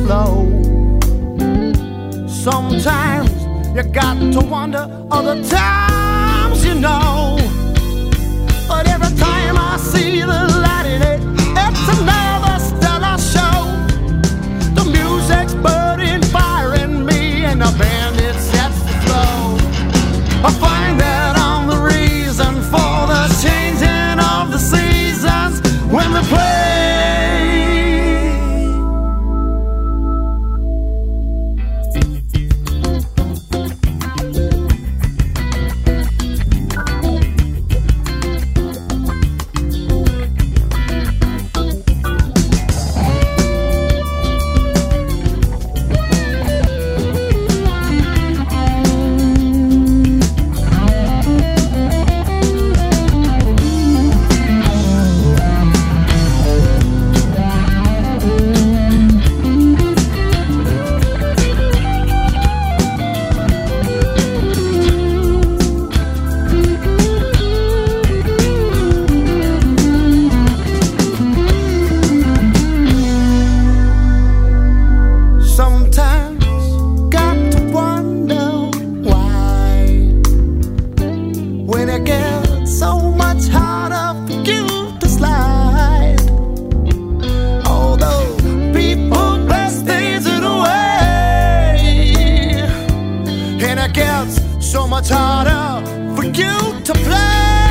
slow. Sometimes you got to wonder, other times you know. But every time I see the light in it, it's another stellar show. The music's burning fire in me, and the band it sets the flow. I find that I'm the reason for the changing of the seasons when they play. So much harder for you to play.